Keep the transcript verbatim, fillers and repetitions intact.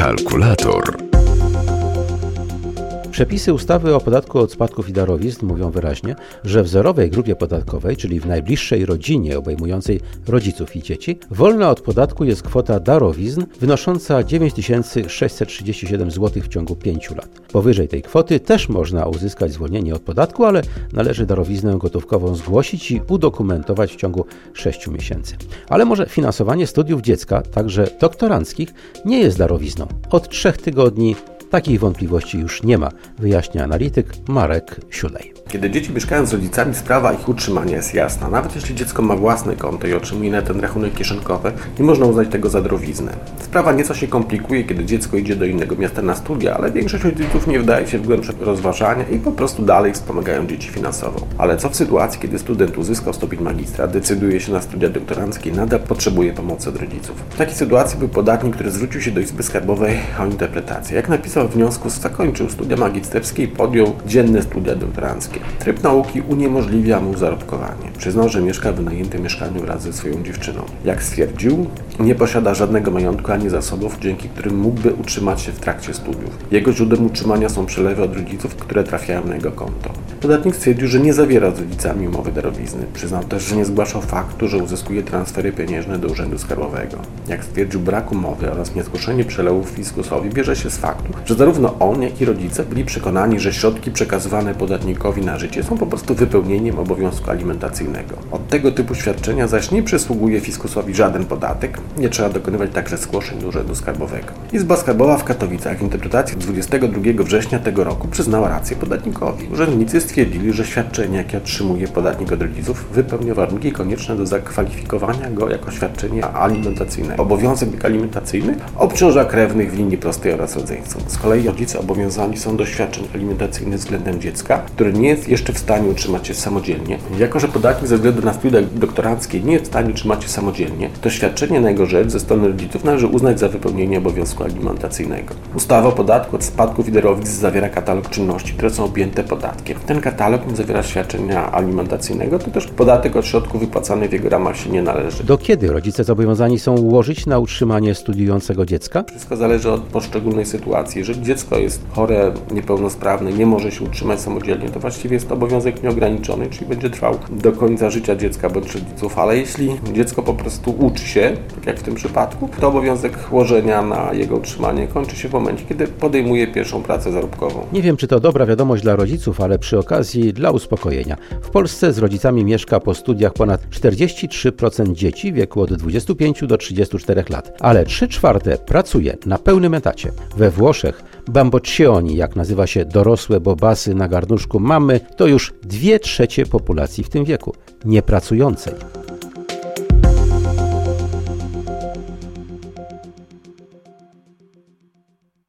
Kalkulator. Przepisy ustawy o podatku od spadków i darowizn mówią wyraźnie, że w zerowej grupie podatkowej, czyli w najbliższej rodzinie obejmującej rodziców i dzieci, wolna od podatku jest kwota darowizn wynosząca dziewięć tysięcy sześćset trzydzieści siedem złotych w ciągu pięciu lat. Powyżej tej kwoty też można uzyskać zwolnienie od podatku, ale należy darowiznę gotówkową zgłosić i udokumentować w ciągu sześciu miesięcy. Ale może finansowanie studiów dziecka, także doktoranckich, nie jest darowizną. Od trzech tygodni takich wątpliwości już nie ma, wyjaśnia analityk Marek Siulej. Kiedy dzieci mieszkają z rodzicami, sprawa ich utrzymania jest jasna. Nawet jeśli dziecko ma własne konto i otrzymuje na ten rachunek kieszonkowy, nie można uznać tego za darowiznę. Sprawa nieco się komplikuje, kiedy dziecko idzie do innego miasta na studia, ale większość rodziców nie wdaje się w głębsze rozważania i po prostu dalej wspomagają dzieci finansowo. Ale co w sytuacji, kiedy student uzyskał stopień magistra, decyduje się na studia doktoranckie i nadal potrzebuje pomocy od rodziców? W takiej sytuacji był podatnik, który zwrócił się do Izby Skarbowej o interpretację. Jak napisał w wniosku, zakończył studia magisterskie i podjął dzienne studia doktoranckie. Tryb nauki uniemożliwia mu zarobkowanie. Przyznał, że mieszka w wynajętym mieszkaniu wraz ze swoją dziewczyną. Jak stwierdził, nie posiada żadnego majątku ani zasobów, dzięki którym mógłby utrzymać się w trakcie studiów. Jego źródłem utrzymania są przelewy od rodziców, które trafiają na jego konto. Podatnik stwierdził, że nie zawiera z rodzicami umowy darowizny. Przyznał też, że nie zgłaszał faktu, że uzyskuje transfery pieniężne do Urzędu Skarbowego. Jak stwierdził, brak umowy oraz niezgłoszenie przelewów fiskusowi bierze się z faktu, że zarówno on, jak i rodzice byli przekonani, że środki przekazywane podatnikowi na życie są po prostu wypełnieniem obowiązku alimentacyjnego. Od tego typu świadczenia zaś nie przysługuje fiskusowi żaden podatek, nie trzeba dokonywać także zgłoszeń do Urzędu Skarbowego. Izba Skarbowa w Katowicach w interpretacji dwudziestego drugiego września tego roku przyznała rację podatnikowi. Urzędnicy stwierdzili, że świadczenie, jakie otrzymuje podatnik od rodziców, wypełnia warunki konieczne do zakwalifikowania go jako świadczenie alimentacyjne. Obowiązek alimentacyjny obciąża krewnych w linii prostej oraz rodzeństwów. Z kolei rodzice obowiązani są do świadczeń alimentacyjnych względem dziecka, które nie jest jeszcze w stanie utrzymać się samodzielnie. Jako że podatnik ze względu na studia doktoranckie nie jest w stanie utrzymać się samodzielnie, to świadczenie na jego rzecz ze strony rodziców należy uznać za wypełnienie obowiązku alimentacyjnego. Ustawa o podatku od spadków i darowizn zawiera katalog czynności, które są objęte podatkiem. Ten katalog nie zawiera świadczenia alimentacyjnego, to też podatek od środków wypłacanych w jego ramach się nie należy. Do kiedy rodzice zobowiązani są ułożyć na utrzymanie studiującego dziecka? Wszystko zależy od poszczególnej sytuacji. Jeżeli dziecko jest chore, niepełnosprawne, nie może się utrzymać samodzielnie, to właściwie jest to obowiązek nieograniczony, czyli będzie trwał do końca życia dziecka bądź rodziców, ale jeśli dziecko po prostu uczy się, tak jak w tym przypadku, to obowiązek łożenia na jego utrzymanie kończy się w momencie, kiedy podejmuje pierwszą pracę zarobkową. Nie wiem, czy to dobra wiadomość dla rodziców, ale przy okazji dla uspokojenia. W Polsce z rodzicami mieszka po studiach ponad czterdzieści trzy procent dzieci w wieku od dwudziestu pięciu do trzydziestu czterech lat, ale trzy czwarte pracuje na pełnym etacie. We Włoszech bamboccioni, jak nazywa się dorosłe bobasy na garnuszku mamy, to już dwie trzecie populacji w tym wieku, niepracującej.